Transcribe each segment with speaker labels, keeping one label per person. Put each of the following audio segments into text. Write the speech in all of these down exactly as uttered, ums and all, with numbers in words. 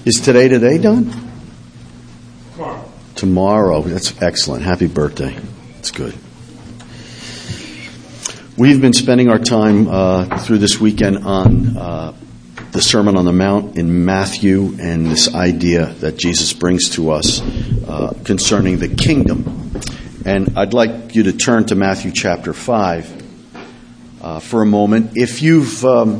Speaker 1: Is today today done?
Speaker 2: Tomorrow.
Speaker 1: Tomorrow. That's excellent. Happy birthday. That's good. We've been spending our time uh, through this weekend on uh, the Sermon on the Mount in Matthew and this idea that Jesus brings to us uh, concerning the kingdom. And I'd like you to turn to Matthew chapter five uh, for a moment. If you've um,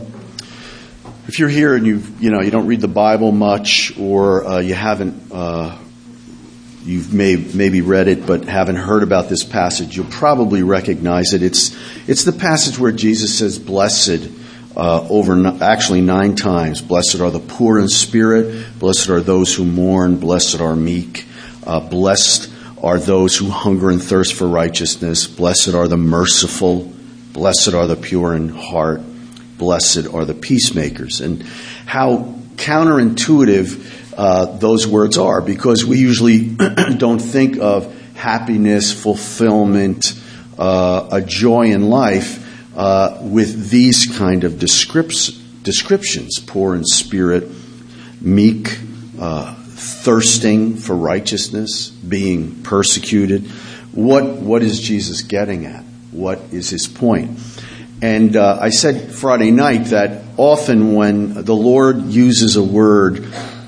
Speaker 1: if you're here and you you know you don't read the Bible much, or uh, you haven't uh, you've may, maybe read it but haven't heard about this passage, you'll probably recognize it. It's it's the passage where Jesus says, "Blessed." Uh, over n- actually nine times. Blessed are the poor in spirit. Blessed are those who mourn. Blessed are meek. Uh, blessed are those who hunger and thirst for righteousness. Blessed are the merciful. Blessed are the pure in heart. Blessed are the peacemakers. And how counterintuitive uh, those words are, because we usually don't think of happiness, fulfillment, uh, a joy in life Uh, with these kind of descripts, descriptions: poor in spirit, meek, uh, thirsting for righteousness, being persecuted. What what is Jesus getting at? What is his point? And uh, I said Friday night that often when the Lord uses a word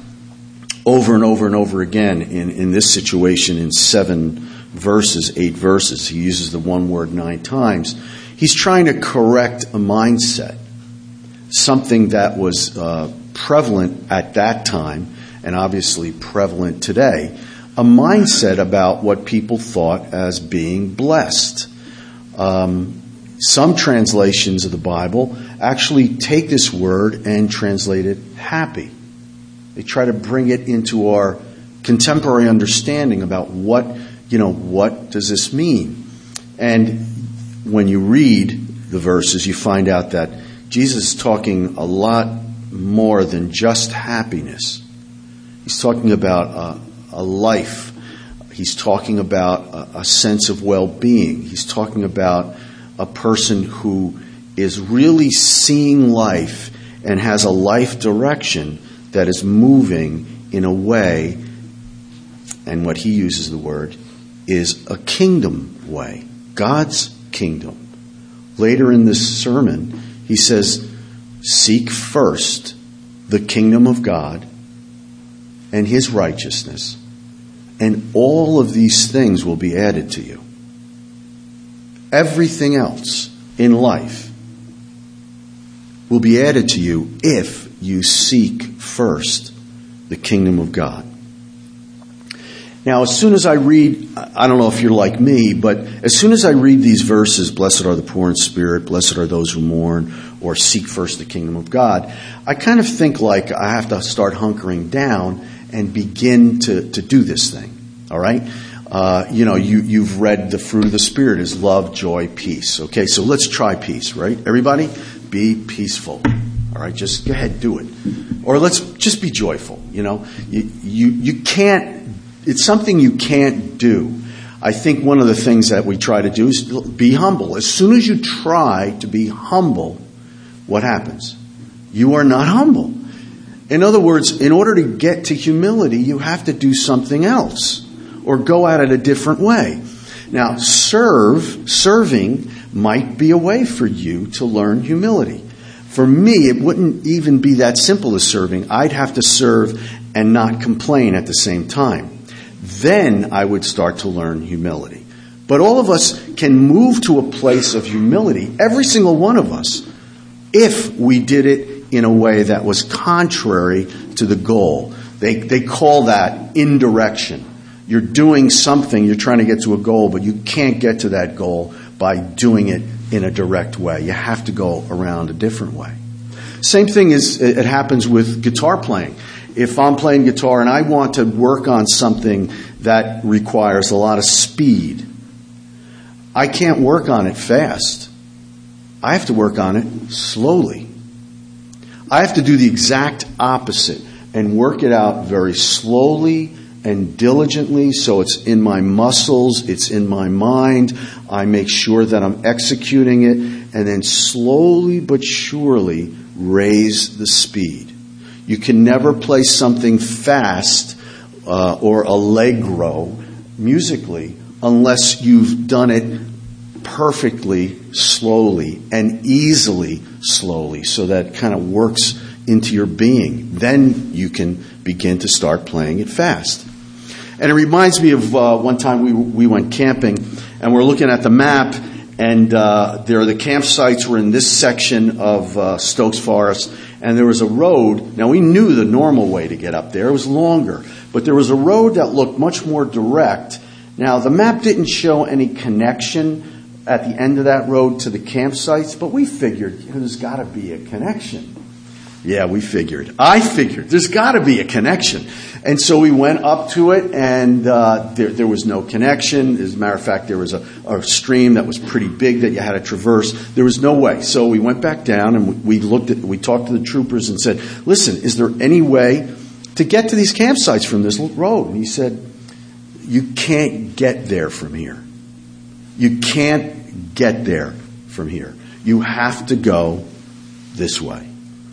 Speaker 1: over and over and over again in, in this situation, in seven verses, eight verses, he uses the one word nine times. He's trying to correct a mindset, something that was uh, prevalent at that time and obviously prevalent today, a mindset about what people thought as being blessed. Um, some translations of the Bible actually take this word and translate it happy. They try to bring it into our contemporary understanding about what, you know, what does this mean? And when you read the verses, you find out that Jesus is talking a lot more than just happiness. He's talking about a, a life. He's talking about a, a sense of well-being. He's talking about a person who is really seeing life and has a life direction that is moving in a way, and what he uses the word, is a kingdom way. God's kingdom. Later in this sermon, he says, seek first the kingdom of God and his righteousness, and all of these things will be added to you. Everything else in life will be added to you if you seek first the kingdom of God. Now, as soon as I read, I don't know if you're like me, but as soon as I read these verses, blessed are the poor in spirit, blessed are those who mourn, or seek first the kingdom of God, I kind of think like I have to start hunkering down and begin to, to do this thing, all right? Uh, you know, you, you've read the fruit of the Spirit is love, joy, peace. Okay, so let's try peace, right? Everybody, be peaceful. All right, just go ahead, do it. Or let's just be joyful, you know. You, you, you can't. It's something you can't do. I think one of the things that we try to do is be humble. As soon as you try to be humble, what happens? You are not humble. In other words, in order to get to humility, you have to do something else or go at it a different way. Now, serve, serving might be a way for you to learn humility. For me, it wouldn't even be that simple as serving. I'd have to serve and not complain at the same time. Then I would start to learn humility. But all of us can move to a place of humility, every single one of us, if we did it in a way that was contrary to the goal. They they call that indirection. You're doing something, you're trying to get to a goal, but you can't get to that goal by doing it in a direct way. You have to go around a different way. Same thing is it happens with guitar playing. If I'm playing guitar and I want to work on something that requires a lot of speed, I can't work on it fast. I have to work on it slowly. I have to do the exact opposite and work it out very slowly and diligently, so it's in my muscles, it's in my mind. I make sure that I'm executing it, and then slowly but surely raise the speed. You can never play something fast uh, or allegro musically unless you've done it perfectly slowly and easily slowly, so that it kind of works into your being. Then you can begin to start playing it fast. And it reminds me of uh, one time we we went camping, and we're looking at the map, and uh, there are the campsites were in this section of uh, Stokes Forest, and there was a road. Now we knew the normal way to get up there; it was longer, but there was a road that looked much more direct. Now the map didn't show any connection at the end of that road to the campsites, but we figured you know, there's got to be a connection. Yeah, we figured. I figured there's got to be a connection. And so we went up to it, and uh, there, there was no connection. As a matter of fact, there was a, a stream that was pretty big that you had to traverse. There was no way. So we went back down, and we looked at, we talked to the troopers and said, listen, is there any way to get to these campsites from this road? And he said, you can't get there from here. You can't get there from here. You have to go this way.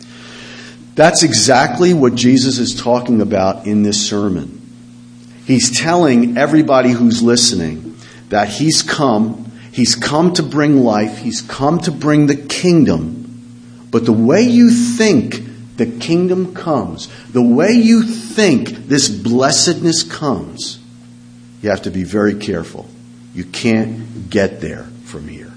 Speaker 1: That's exactly what Jesus is talking about in this sermon. He's telling everybody who's listening that he's come, he's come to bring life, he's come to bring the kingdom. But the way you think the kingdom comes, the way you think this blessedness comes, you have to be very careful. You can't get there from here.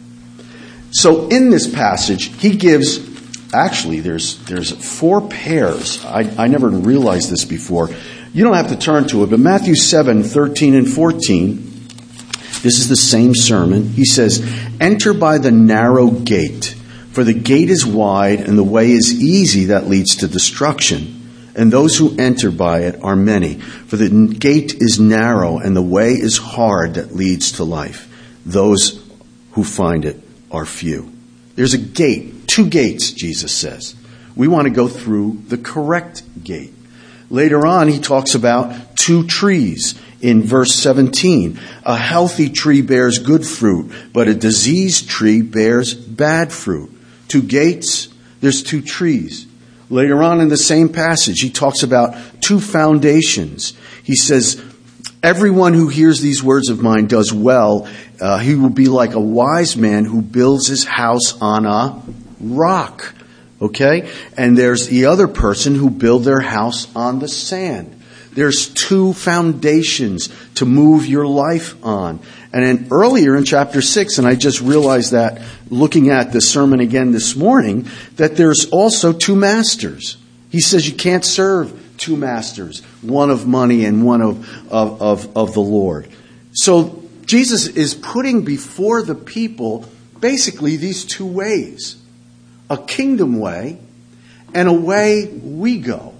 Speaker 1: So in this passage, he gives, actually there's there's four pairs. I, I never realized this before. You don't have to turn to it, but Matthew seven, thirteen and fourteen, this is the same sermon. He says, enter by the narrow gate, for the gate is wide and the way is easy that leads to destruction. And those who enter by it are many. For the gate is narrow and the way is hard that leads to life. Those who find it are few. There's a gate, two gates, Jesus says. We want to go through the correct gate. Later on, he talks about two trees in verse seventeen. A healthy tree bears good fruit, but a diseased tree bears bad fruit. Two gates, there's two trees. Later on in the same passage, he talks about two foundations. He says, everyone who hears these words of mine does well. Uh, he will be like a wise man who builds his house on a rock. Okay? And there's the other person who build their house on the sand. There's two foundations to move your life on. And then earlier in chapter six, and I just realized that looking at the sermon again this morning, that there's also two masters. He says you can't serve two masters, one of money and one of, of, of, of the Lord. So Jesus is putting before the people basically these two ways. A kingdom way and a way we go.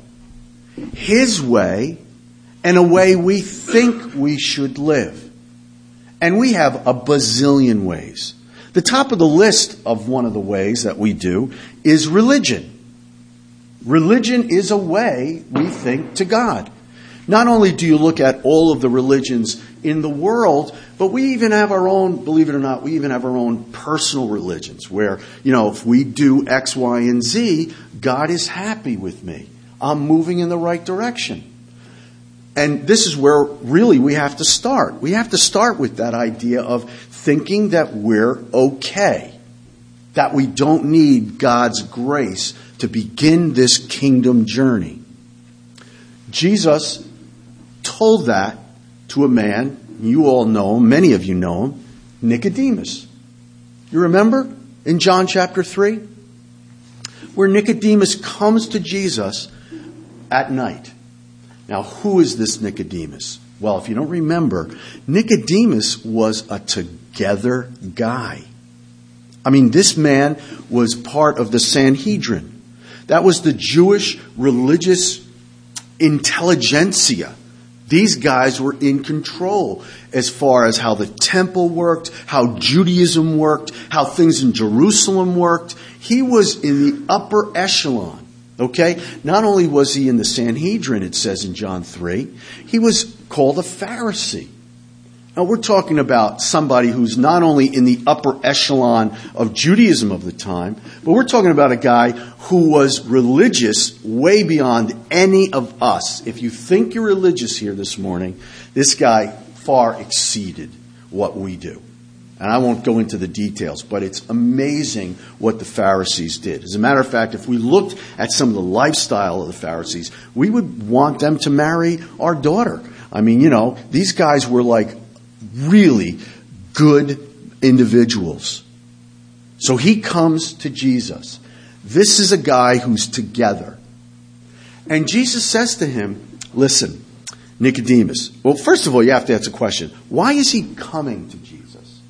Speaker 1: His way and a way we think we should live. And we have a bazillion ways. The top of the list of one of the ways that we do is religion. Religion is a way we think to God. Not only do you look at all of the religions in the world, but we even have our own, believe it or not, we even have our own personal religions where, you know, if we do X, Y, and Z, God is happy with me. I'm moving in the right direction. And this is where really we have to start. We have to start with that idea of thinking that we're okay. That we don't need God's grace to begin this kingdom journey. Jesus told that to a man, you all know him, many of you know him, Nicodemus. You remember in John chapter three? Where Nicodemus comes to Jesus at night. Now, who is this Nicodemus? Well, if you don't remember, Nicodemus was a together guy. I mean, this man was part of the Sanhedrin. That was the Jewish religious intelligentsia. These guys were in control as far as how the temple worked, how Judaism worked, how things in Jerusalem worked. He was in the upper echelon. Okay? Not only was he in the Sanhedrin, it says in John three, he was called a Pharisee. Now, we're talking about somebody who's not only in the upper echelon of Judaism of the time, but we're talking about a guy who was religious way beyond any of us. If you think you're religious here this morning, this guy far exceeded what we do. And I won't go into the details, but it's amazing what the Pharisees did. As a matter of fact, if we looked at some of the lifestyle of the Pharisees, we would want them to marry our daughter. I mean, you know, these guys were like really good individuals. So he comes to Jesus. This is a guy who's together. And Jesus says to him, listen, Nicodemus. Well, first of all, you have to ask a question. Why is he coming to Jesus?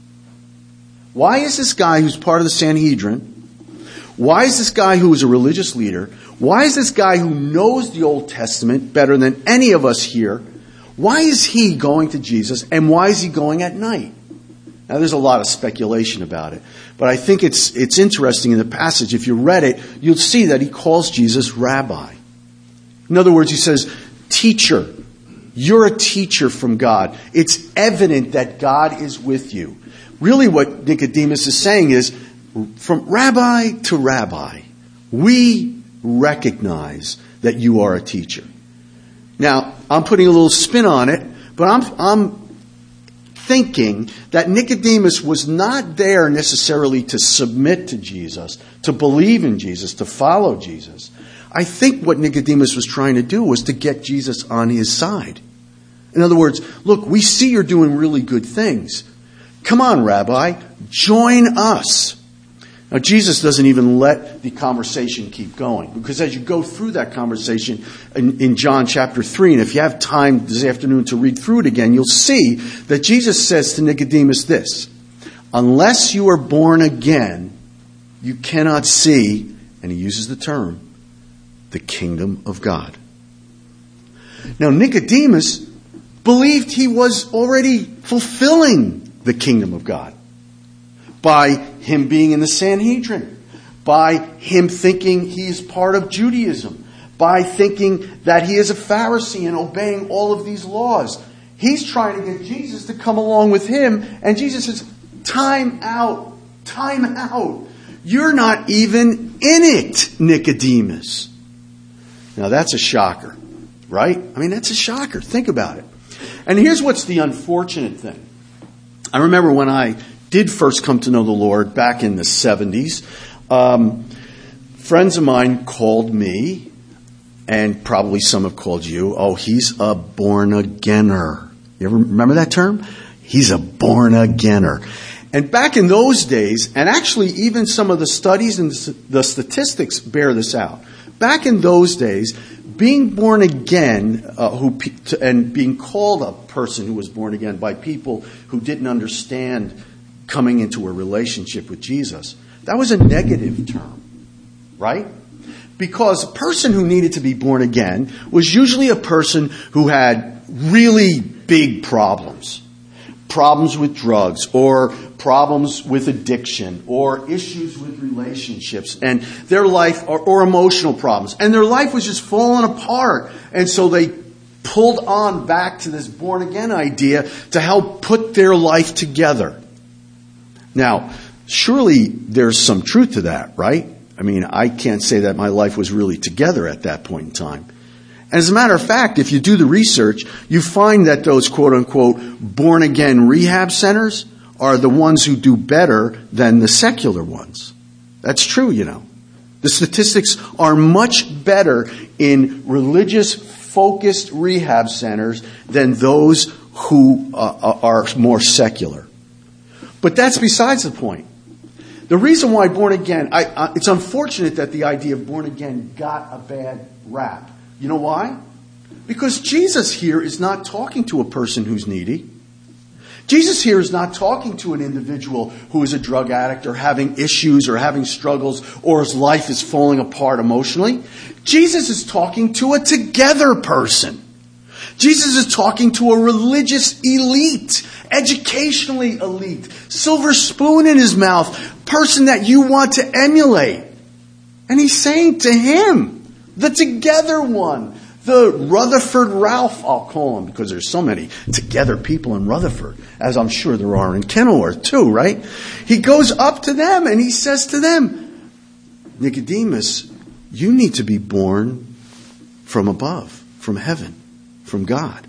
Speaker 1: Why is this guy who's part of the Sanhedrin? Why is this guy who is a religious leader? Why is this guy who knows the Old Testament better than any of us here? Why is he going to Jesus, and why is he going at night? Now, there's a lot of speculation about it, but I think it's it's interesting in the passage. If you read it, you'll see that he calls Jesus Rabbi. In other words, he says, teacher. You're a teacher from God. It's evident that God is with you. Really what Nicodemus is saying is, from rabbi to rabbi, we recognize that you are a teacher. Now, I'm putting a little spin on it, but I'm, I'm thinking that Nicodemus was not there necessarily to submit to Jesus, to believe in Jesus, to follow Jesus. I think what Nicodemus was trying to do was to get Jesus on his side. In other words, look, we see you're doing really good things. Come on, Rabbi, join us. Now, Jesus doesn't even let the conversation keep going, because as you go through that conversation in, in John chapter three, and if you have time this afternoon to read through it again, you'll see that Jesus says to Nicodemus this, unless you are born again, you cannot see, and he uses the term, the kingdom of God. Now, Nicodemus believed he was already fulfilling the kingdom of God by him being in the Sanhedrin, by him thinking he is part of Judaism, by thinking that he is a Pharisee and obeying all of these laws. He's trying to get Jesus to come along with him, and Jesus says, time out, time out. You're not even in it, Nicodemus. Now that's a shocker, right? I mean, that's a shocker. Think about it. And here's what's the unfortunate thing. I remember when I did first come to know the Lord back in the seventies, um, friends of mine called me, and probably some have called you, oh, he's a born-againer. You ever remember that term? He's a born-againer. And back in those days, and actually even some of the studies and the statistics bear this out. Back in those days, being born again, uh, who and being called a person who was born again by people who didn't understand coming into a relationship with Jesus, that was a negative term, right? Because a person who needed to be born again was usually a person who had really big problems. Problems with drugs, or problems with addiction, or issues with relationships, and their life, or, or emotional problems. And their life was just falling apart. And so they pulled on back to this born again idea to help put their life together. Now, surely there's some truth to that, right? I mean, I can't say that my life was really together at that point in time. As a matter of fact, if you do the research, you find that those quote-unquote born-again rehab centers are the ones who do better than the secular ones. That's true, you know. The statistics are much better in religious-focused rehab centers than those who uh, are more secular. But that's besides the point. The reason why born-again, I, I, it's unfortunate that the idea of born-again got a bad rap. You know why? Because Jesus here is not talking to a person who's needy. Jesus here is not talking to an individual who is a drug addict or having issues or having struggles or his life is falling apart emotionally. Jesus is talking to a together person. Jesus is talking to a religious elite, educationally elite, silver spoon in his mouth, person that you want to emulate. And he's saying to him, the together one, The Rutherford Ralph, I'll call him, because there's so many together people in Rutherford, as I'm sure there are in Kenilworth too, right? He goes up to them and he says to them, Nicodemus, you need to be born from above, from heaven, from God.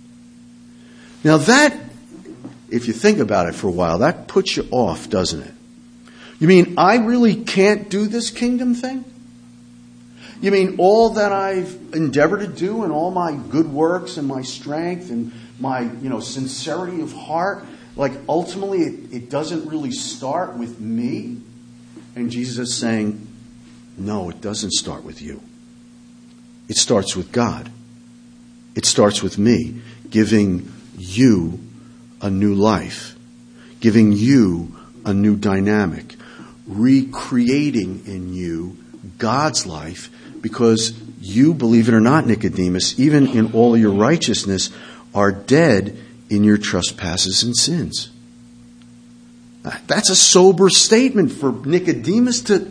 Speaker 1: Now that, if you think about it for a while, that puts you off, doesn't it? You mean I really can't do this kingdom thing? You mean all that I've endeavored to do and all my good works and my strength and my, you know, sincerity of heart, like ultimately it, it doesn't really start with me? And Jesus is saying, no, it doesn't start with you. It starts with God. It starts with me giving you a new life, giving you a new dynamic, recreating in you God's life, because you, believe it or not, Nicodemus, even in all of your righteousness, are dead in your trespasses and sins. That's a sober statement for Nicodemus to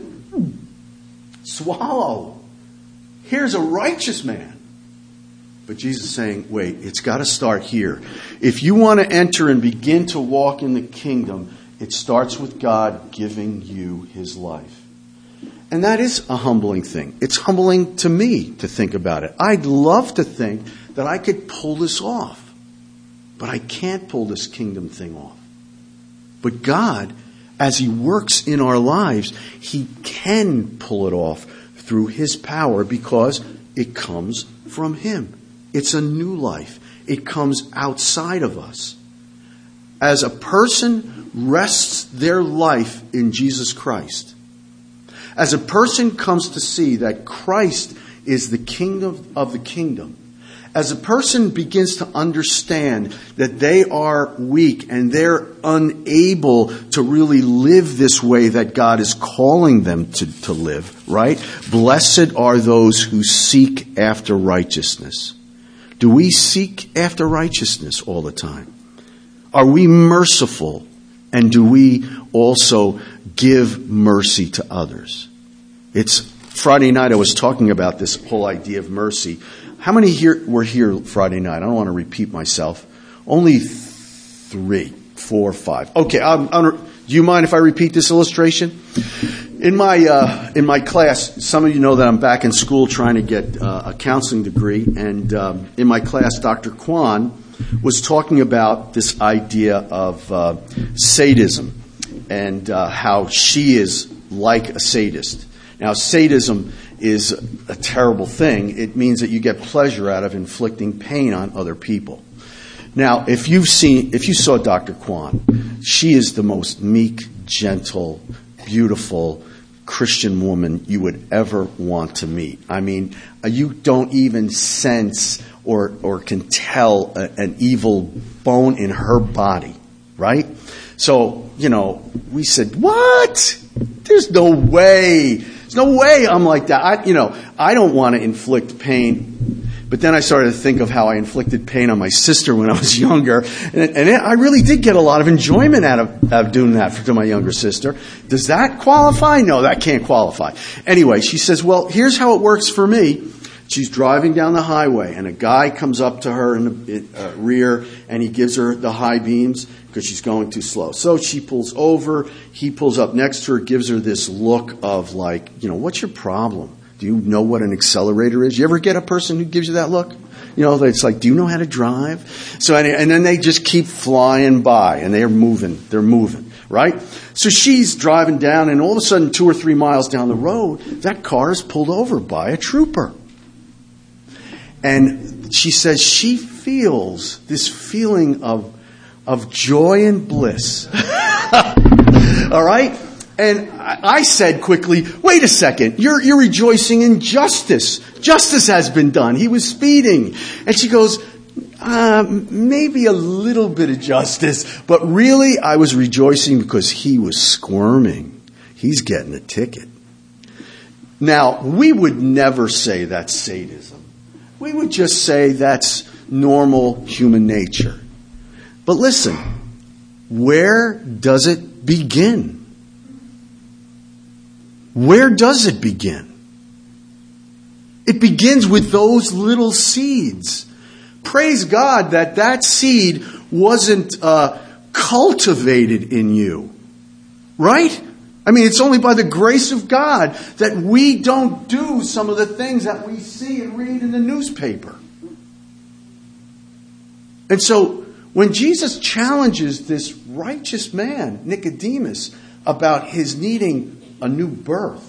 Speaker 1: swallow. Here's a righteous man. But Jesus is saying, wait, it's got to start here. If you want to enter and begin to walk in the kingdom, it starts with God giving you his life. And that is a humbling thing. It's humbling to me to think about it. I'd love to think that I could pull this off. But I can't pull this kingdom thing off. But God, as he works in our lives, he can pull it off through his power because it comes from him. It's a new life. It comes outside of us. As a person rests their life in Jesus Christ, as a person comes to see that Christ is the king of, of the kingdom, as a person begins to understand that they are weak and they're unable to really live this way that God is calling them to, to live, right? Blessed are those who seek after righteousness. Do we seek after righteousness all the time? Are we merciful? And do we also give mercy to others? It's Friday night I was talking about this whole idea of mercy. How many here were here Friday night? I don't want to repeat myself. Only three, four, five. Okay, I'm, I'm, do you mind if I repeat this illustration? In my uh, in my class, some of you know that I'm back in school trying to get uh, a counseling degree, and um, in my class, Doctor Kwan was talking about this idea of uh, sadism and uh, how she is like a sadist. Now, sadism is a terrible thing. It means that you get pleasure out of inflicting pain on other people. Now, if you've seen, if you saw Doctor Kwan, she is the most meek, gentle, beautiful Christian woman you would ever want to meet. I mean, you don't even sense or or can tell a, an evil bone in her body, right? So, you know, we said, what? There's no way. There's no way I'm like that. I, you know, I don't want to inflict pain. But then I started to think of how I inflicted pain on my sister when I was younger. And, and it, I really did get a lot of enjoyment out of, out of doing that for, to my younger sister. Does that qualify? No, that can't qualify. Anyway, she says, well, here's how it works for me. She's driving down the highway, and a guy comes up to her in the uh, rear, and he gives her the high beams because she's going too slow. So she pulls over. He pulls up next to her, gives her this look of like, you know, what's your problem? Do you know what an accelerator is? You ever get a person who gives you that look? You know, it's like, do you know how to drive? So, and then they just keep flying by, and they're moving. They're moving, right? So she's driving down, and all of a sudden, two or three miles down the road, that car is pulled over by a trooper. And she says she feels this feeling of of joy and bliss. All right? And I said quickly, wait a second, you're you're rejoicing in justice. Justice has been done. He was speeding. And she goes, uh, maybe a little bit of justice, but really I was rejoicing because he was squirming. He's getting a ticket. Now, we would never say that's sadism. We would just say that's normal human nature. But listen, where does it begin? Where does it begin? It begins with those little seeds. Praise God that that seed wasn't uh, cultivated in you. Right? I mean, it's only by the grace of God that we don't do some of the things that we see and read in the newspaper. And so, when Jesus challenges this righteous man, Nicodemus, about his needing a new birth,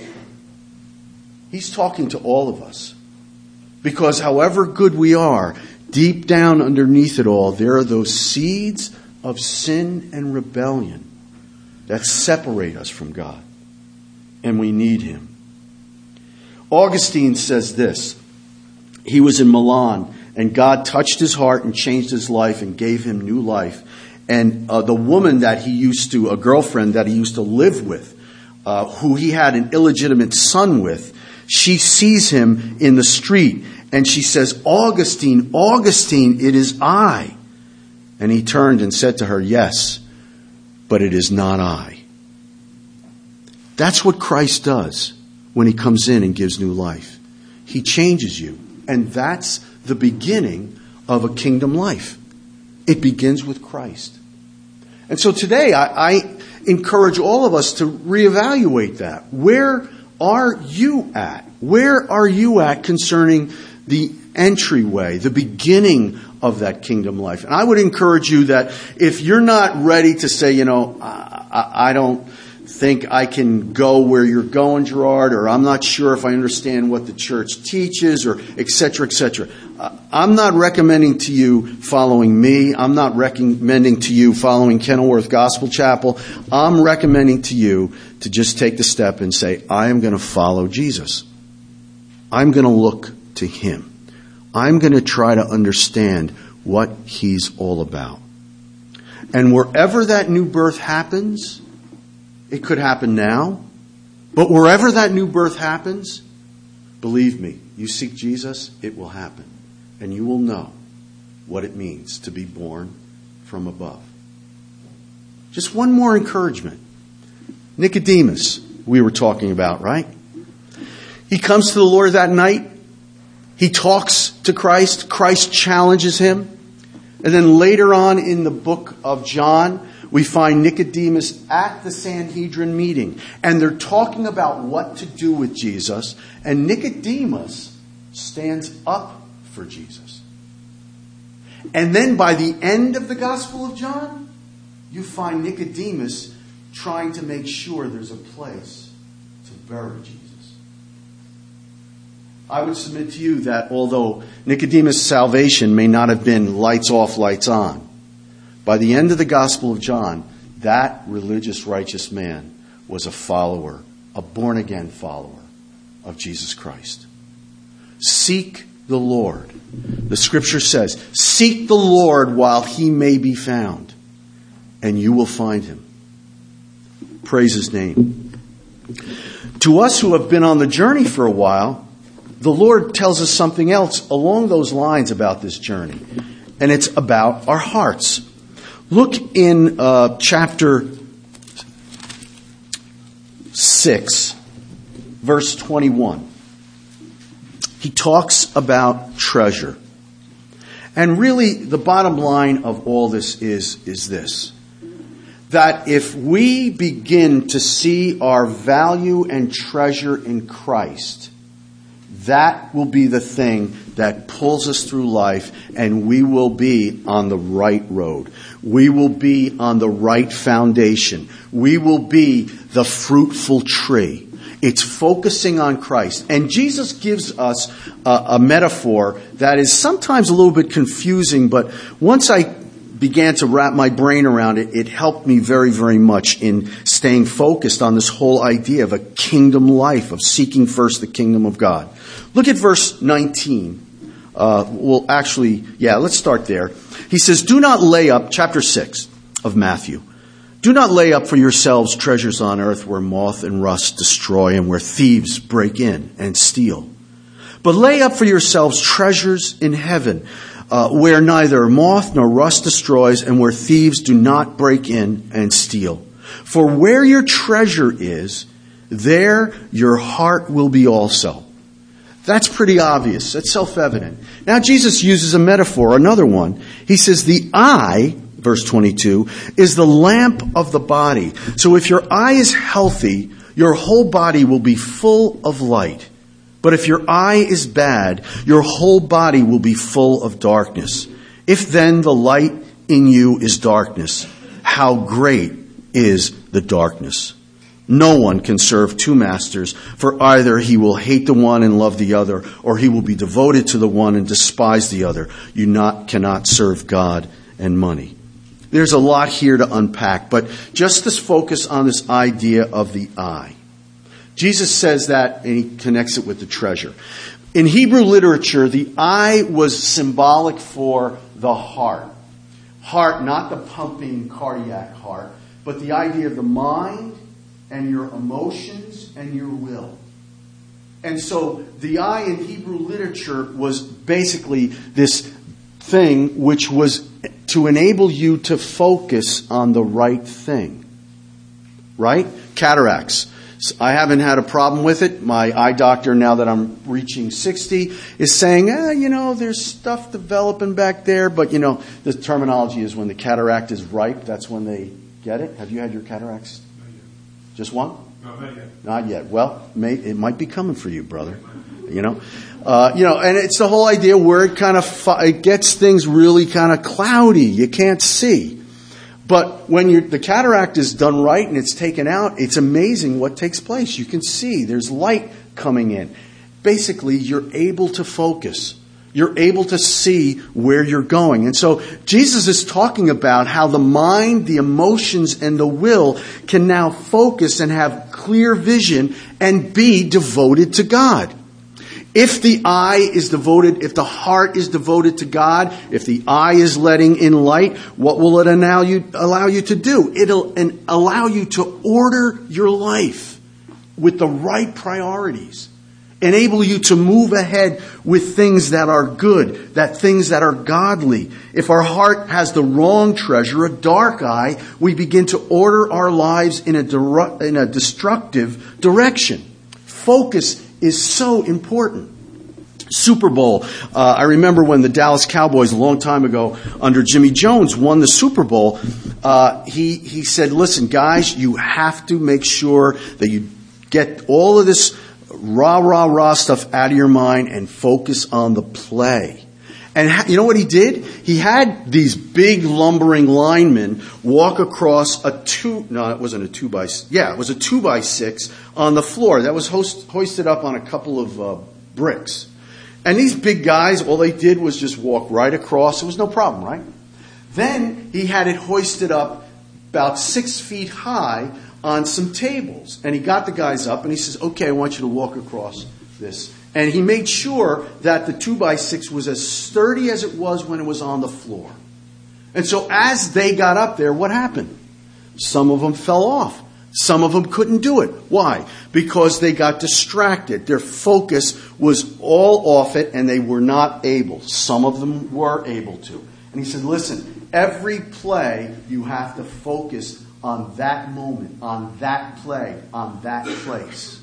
Speaker 1: he's talking to all of us. Because however good we are, deep down underneath it all, there are those seeds of sin and rebellion that separate us from God. And we need Him. Augustine says this. He was in Milan, and God touched his heart and changed his life and gave him new life. And uh, the woman that he used to, a girlfriend that he used to live with, uh, who he had an illegitimate son with, she sees him in the street and she says, Augustine, Augustine, it is I. And he turned and said to her, yes, but it is not I. That's what Christ does when He comes in and gives new life. He changes you. And that's the beginning of a kingdom life. It begins with Christ. And so today I, I encourage all of us to reevaluate that. Where are you at? Where are you at concerning the entryway, the beginning of that kingdom life? And I would encourage you that if you're not ready to say, you know, I, I, I don't think I can go where you're going, Gerard, or I'm not sure if I understand what the church teaches, or et cetera, et cetera. I'm not recommending to you following me. I'm not recommending to you following Kenilworth Gospel Chapel. I'm recommending to you to just take the step and say, I am going to follow Jesus. I'm going to look to Him. I'm going to try to understand what He's all about. And wherever that new birth happens, it could happen now, but wherever that new birth happens, believe me, you seek Jesus, it will happen. And you will know what it means to be born from above. Just one more encouragement. Nicodemus, we were talking about, right? He comes to the Lord that night. He talks to Christ. Christ challenges him. And then later on in the book of John, we find Nicodemus at the Sanhedrin meeting. And they're talking about what to do with Jesus. And Nicodemus stands up for Jesus. And then by the end of the Gospel of John, you find Nicodemus trying to make sure there's a place to bury Jesus. I would submit to you that although Nicodemus' salvation may not have been lights off, lights on, by the end of the Gospel of John, that religious, righteous man was a follower, a born-again follower of Jesus Christ. Seek the Lord. The Scripture says, seek the Lord while He may be found, and you will find Him. Praise His name. To us who have been on the journey for a while, the Lord tells us something else along those lines about this journey, and it's about our hearts. Look in uh, chapter six, verse twenty-one. He talks about treasure. And really, the bottom line of all this is, is this. That if we begin to see our value and treasure in Christ, that will be the thing that pulls us through life, and we will be on the right road. We will be on the right foundation. We will be the fruitful tree. It's focusing on Christ. And Jesus gives us a, a metaphor that is sometimes a little bit confusing, but once I began to wrap my brain around it, it helped me very, very much in staying focused on this whole idea of a kingdom life, of seeking first the kingdom of God. Look at verse nineteen. Uh, well, actually, yeah, let's start there. He says, do not lay up, chapter six of Matthew, do not lay up for yourselves treasures on earth where moth and rust destroy and where thieves break in and steal. But lay up for yourselves treasures in heaven, uh, where neither moth nor rust destroys and where thieves do not break in and steal. For where your treasure is, there your heart will be also. That's pretty obvious. That's self-evident. Now Jesus uses a metaphor, another one. He says the eye, verse twenty-two, is the lamp of the body. So if your eye is healthy, your whole body will be full of light. But if your eye is bad, your whole body will be full of darkness. If then the light in you is darkness, how great is the darkness? No one can serve two masters, for either he will hate the one and love the other, or he will be devoted to the one and despise the other. You not cannot serve God and money. There's a lot here to unpack, but just this focus on this idea of the eye. Jesus says that, and he connects it with the treasure. In Hebrew literature, the eye was symbolic for the heart. Heart, not the pumping cardiac heart, but the idea of the mind and your emotions and your will. And so the eye in Hebrew literature was basically this thing which was to enable you to focus on the right thing. Right? Cataracts. I haven't had a problem with it. My eye doctor, now that I'm reaching sixty, is saying, eh, you know, there's stuff developing back there. But, you know, the terminology is when the cataract is ripe, that's when they get it. Have you had your cataracts?
Speaker 2: Not yet.
Speaker 1: Just one?
Speaker 2: No, not yet.
Speaker 1: Not yet. Well, may, it might be coming for you, brother. You know, uh, you know, and it's the whole idea where it kind of fi- it gets things really kind of cloudy. You can't see. But when you're, the cataract is done right and it's taken out, it's amazing what takes place. You can see there's light coming in. Basically, you're able to focus. You're able to see where you're going. And so Jesus is talking about how the mind, the emotions, and the will can now focus and have clear vision and be devoted to God. If the eye is devoted, if the heart is devoted to God, if the eye is letting in light, what will it allow you, allow you to do? It'll allow you to order your life with the right priorities. Enable you to move ahead with things that are good, that things that are godly. If our heart has the wrong treasure, a dark eye, we begin to order our lives in a, deru- in a destructive direction. Focus is so important. Super Bowl. Uh, I remember when the Dallas Cowboys a long time ago under Jimmy Jones won the Super Bowl. Uh, he, he said, listen, guys, you have to make sure that you get all of this rah, rah, rah stuff out of your mind and focus on the play. And ha- you know what he did? He had these big lumbering linemen walk across a two, no, it wasn't a two by, yeah, it was a two by six on the floor that was host, hoisted up on a couple of uh, bricks. And these big guys, all they did was just walk right across. It was no problem, right? Then he had it hoisted up about six feet high on some tables. And he got the guys up and he says, okay, I want you to walk across this. And he made sure that the two by six was as sturdy as it was when it was on the floor. And so as they got up there, what happened? Some of them fell off. Some of them couldn't do it. Why? Because they got distracted. Their focus was all off it and they were not able. Some of them were able to. And he said, listen, every play you have to focus on that moment, on that play, on that place.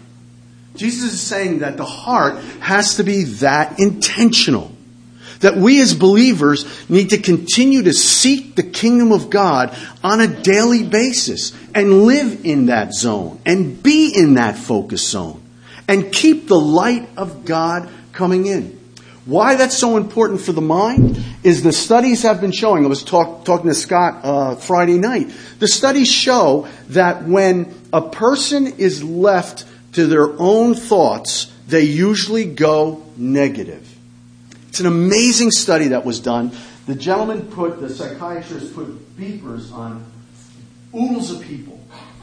Speaker 1: Jesus is saying that the heart has to be that intentional. That we as believers need to continue to seek the kingdom of God on a daily basis and live in that zone and be in that focus zone and keep the light of God coming in. Why that's so important for the mind is the studies have been showing. I was talk, talking to Scott uh, Friday night. The studies show that when a person is left to their own thoughts, they usually go negative. It's an amazing study that was done. The gentleman put, the psychiatrist put beepers on oodles of people.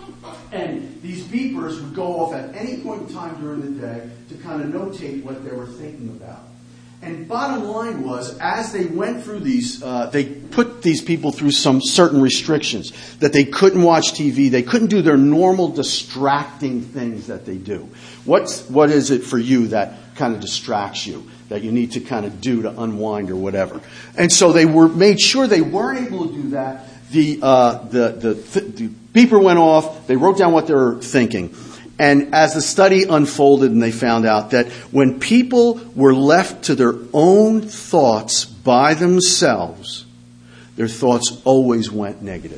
Speaker 1: And these beepers would go off at any point in time during the day to kind of notate what they were thinking about. And bottom line was, as they went through these, uh, they put these people through some certain restrictions. That they couldn't watch T V, they couldn't do their normal distracting things that they do. What's, what is it for you that kind of distracts you, that you need to kind of do to unwind or whatever? And so they were made sure they weren't able to do that. The, uh, the, the, the beeper went off, they wrote down what they were thinking. And as the study unfolded and they found out that when people were left to their own thoughts by themselves, their thoughts always went negative.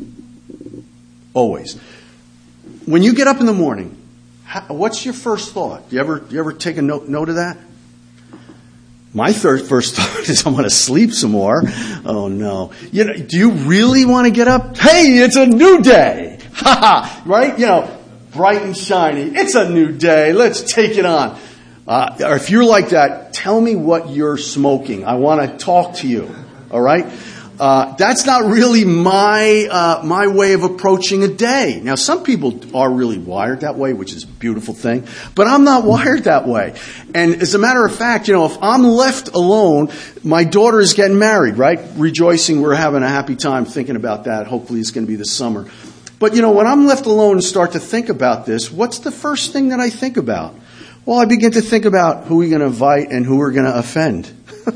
Speaker 1: Always. When you get up in the morning, how, what's your first thought? Do you ever, do you ever take a note, note of that? My third, first thought is I'm going to sleep some more. Oh no. You know, do you really want to get up? Hey, it's a new day. Ha ha. Right? You know, bright and shiny. It's a new day. Let's take it on. Uh, or if you're like that, tell me what you're smoking. I want to talk to you. All right? Uh, that's not really my uh, my way of approaching a day. Now, some people are really wired that way, which is a beautiful thing, but I'm not wired that way. And as a matter of fact, you know, if I'm left alone, my daughter is getting married, right? Rejoicing, we're having a happy time thinking about that. Hopefully it's going to be this summer. But, you know, when I'm left alone and start to think about this, what's the first thing that I think about? Well, I begin to think about who we're going to invite and who we're going to offend.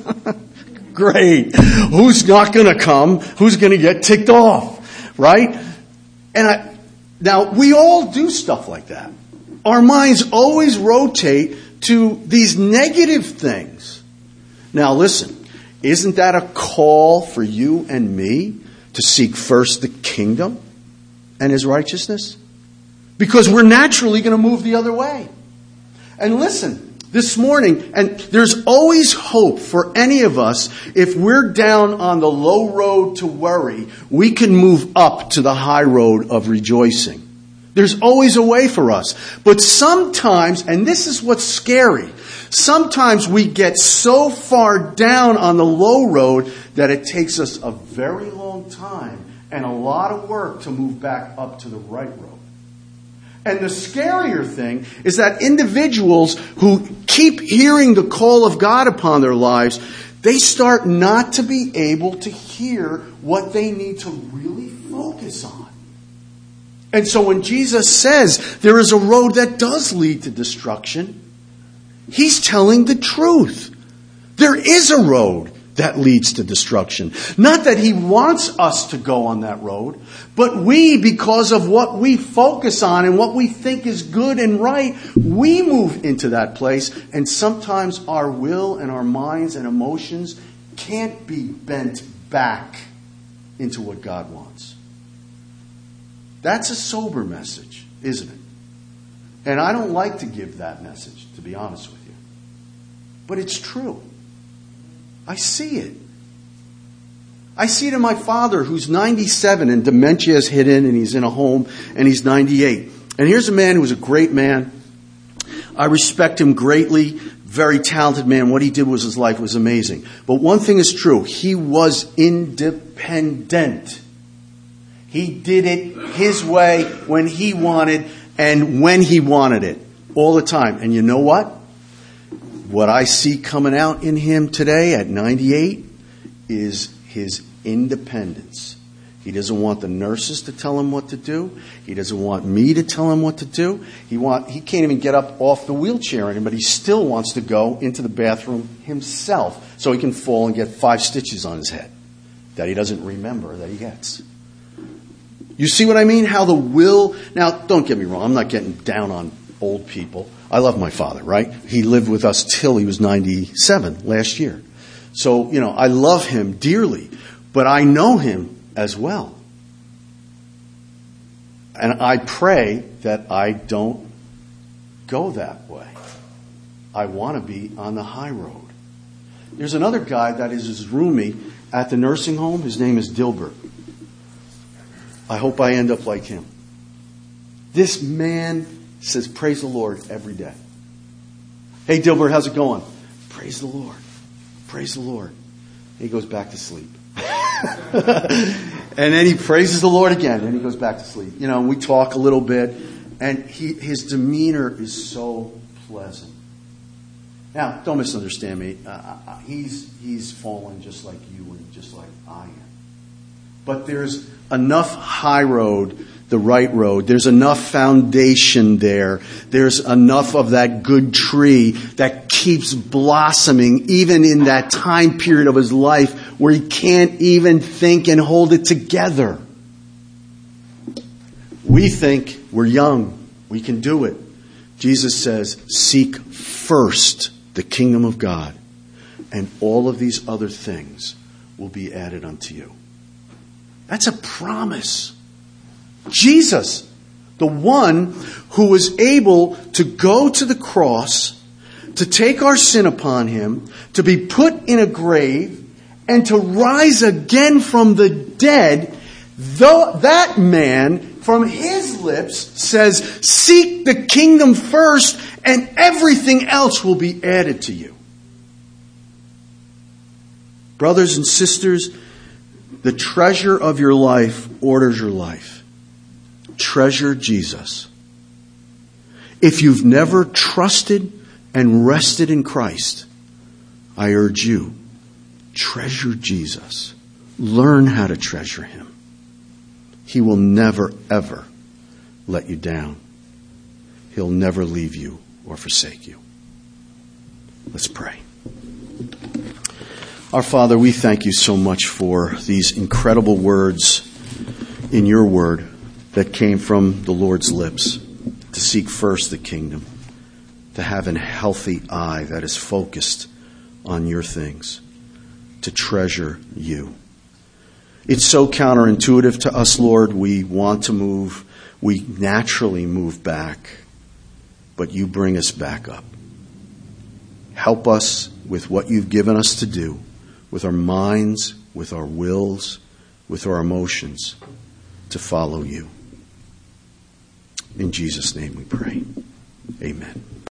Speaker 1: Great. Who's not going to come? Who's going to get ticked off? Right? And I, now, we all do stuff like that. Our minds always rotate to these negative things. Now, listen, isn't that a call for you and me to seek first the kingdom and His righteousness? Because we're naturally going to move the other way. And listen, this morning, and there's always hope for any of us, if we're down on the low road to worry, we can move up to the high road of rejoicing. There's always a way for us. But sometimes, and this is what's scary, sometimes we get so far down on the low road that it takes us a very long time and a lot of work to move back up to the right road. And the scarier thing is that individuals who keep hearing the call of God upon their lives, they start not to be able to hear what they need to really focus on. And so when Jesus says there is a road that does lead to destruction, He's telling the truth. There is a road that leads to destruction. Not that He wants us to go on that road, but we, because of what we focus on and what we think is good and right, we move into that place. And sometimes our will and our minds and emotions can't be bent back into what God wants. That's a sober message, isn't it? And I don't like to give that message, to be honest with you. But it's true. I see it. I see it in my father, who's ninety-seven and dementia has hit in and he's in a home and he's ninety-eight. And here's a man who was a great man. I respect him greatly. Very talented man. What he did was his life was amazing. But one thing is true. He was independent. He did it his way when he wanted and when he wanted it. All the time. And you know what? What I see coming out in him today at ninety-eight is his independence. He doesn't want the nurses to tell him what to do. He doesn't want me to tell him what to do. He want he can't even get up off the wheelchair, but he still wants to go into the bathroom himself so he can fall and get five stitches on his head that he doesn't remember that he gets. You see what I mean? How the will... Now, don't get me wrong. I'm not getting down on old people. I love my father, right? He lived with us till he was ninety-seven last year. So, you know, I love him dearly, but I know him as well. And I pray that I don't go that way. I want to be on the high road. There's another guy that is his roomie at the nursing home. His name is Dilbert. I hope I end up like him. This man says, praise the Lord every day. Hey, Dilbert, how's it going? Praise the Lord. Praise the Lord. And he goes back to sleep. And then he praises the Lord again, and he goes back to sleep. You know, we talk a little bit, and he, his demeanor is so pleasant. Now, don't misunderstand me. Uh, he's he's fallen just like you and just like I am. But there's enough high road, the right road. There's enough foundation there. There's enough of that good tree that keeps blossoming even in that time period of his life where he can't even think and hold it together. We think we're young. We can do it. Jesus says, seek first the kingdom of God, and all of these other things will be added unto you. That's a promise. Jesus, the one who was able to go to the cross, to take our sin upon him, to be put in a grave, and to rise again from the dead, though that man from his lips says, seek the kingdom first and everything else will be added to you. Brothers and sisters, the treasure of your life orders your life. Treasure Jesus. If you've never trusted and rested in Christ, I urge you, treasure Jesus. Learn how to treasure him. He will never, ever let you down. He'll never leave you or forsake you. Let's pray. Our Father, we thank you so much for these incredible words in your word that came from the Lord's lips, to seek first the kingdom, to have a healthy eye that is focused on your things, to treasure you. It's so counterintuitive to us, Lord. We want to move. We naturally move back, but you bring us back up. Help us with what you've given us to do, with our minds, with our wills, with our emotions, to follow you. In Jesus' name we pray. Amen.